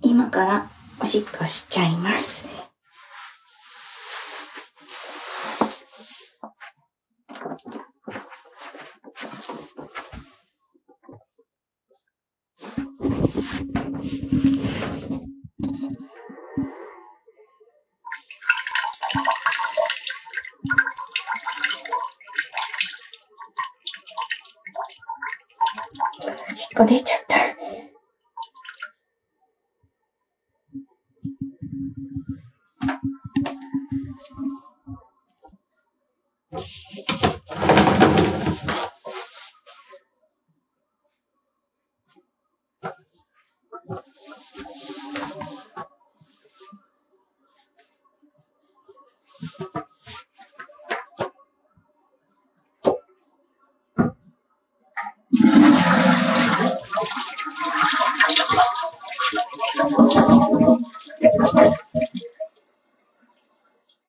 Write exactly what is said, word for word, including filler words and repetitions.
今からおしっこしちゃいます。おしっこ出ちゃった。